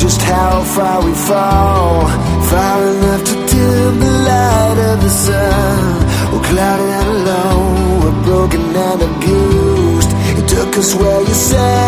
just how far we fall, far enough to dim the light of the sun. We're clouded and alone, we're broken and abused. It took us where you said